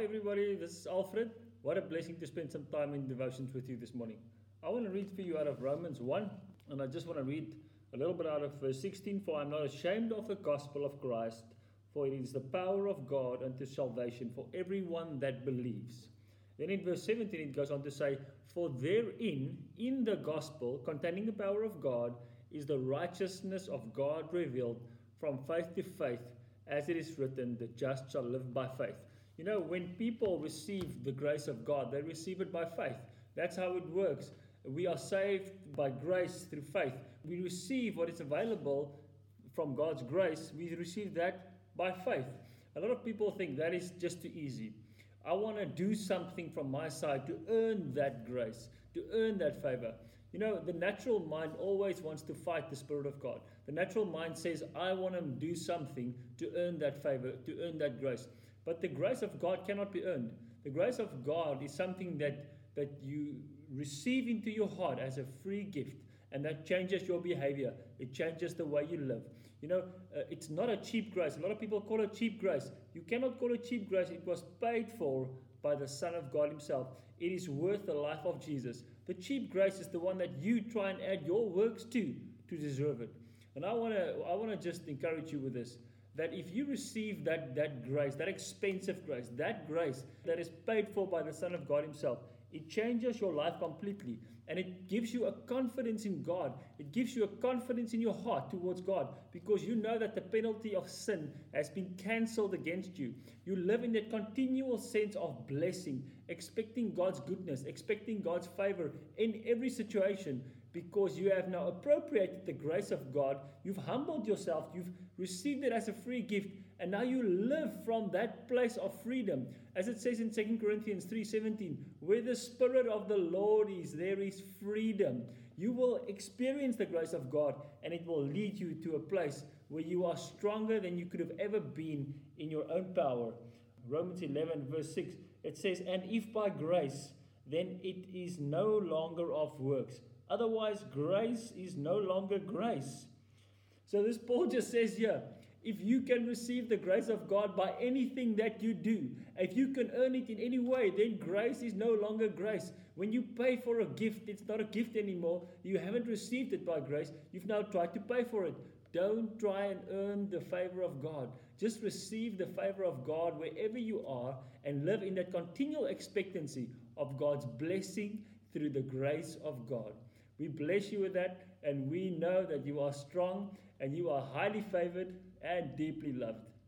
Hi everybody, this is Alfred. What a blessing to spend some time in devotions with you this morning. I want to read for you out of Romans 1, and I just want to read a little bit out of verse 16. For I am not ashamed of the gospel of Christ, for it is the power of God unto salvation for everyone that believes. Then in verse 17 it goes on to say, for therein, in the gospel, containing the power of God, is the righteousness of God revealed from faith to faith, as it is written, the just shall live by faith. You know, when people receive the grace of God, they receive it by faith. That's how it works. We are saved by grace through faith. We receive what is available from God's grace. We receive that by faith. A lot of people think that is just too easy. I want to do something from my side to earn that grace, to earn that favor. You know, the natural mind always wants to fight the Spirit of God. The natural mind says, I want to do something to earn that favor, to earn that grace. But the grace of God cannot be earned. The grace of God is something that you receive into your heart as a free gift. And that changes your behavior. It changes the way you live. You know, it's not a cheap grace. A lot of people call it cheap grace. You cannot call it cheap grace. It was paid for by the Son of God himself. It is worth the life of Jesus. The cheap grace is the one that you try and add your works to deserve it. And I want to just encourage you with this. That if you receive that grace, that expensive grace that is paid for by the Son of God himself, it changes your life completely. And it gives you a confidence in God. It gives you a confidence in your heart towards God, because you know that the penalty of sin has been cancelled against you. You live in that continual sense of blessing, expecting God's goodness, expecting God's favor in every situation, because you have now appropriated the grace of God. You've humbled yourself. You've received it as a free gift. And now you live from that place of freedom. As it says in 2 Corinthians 3:17, where the Spirit of the Lord is, there is freedom. You will experience the grace of God, and it will lead you to a place where you are stronger than you could have ever been in your own power. Romans 11 verse 6, it says, and if by grace, then it is no longer of works. Otherwise, grace is no longer grace. So this Paul just says here, if you can receive the grace of God by anything that you do, if you can earn it in any way, then grace is no longer grace. When you pay for a gift, it's not a gift anymore. You haven't received it by grace. You've now tried to pay for it. Don't try and earn the favor of God. Just receive the favor of God wherever you are and live in that continual expectancy of God's blessing through the grace of God. We bless you with that, and we know that you are strong and you are highly favored and deeply loved.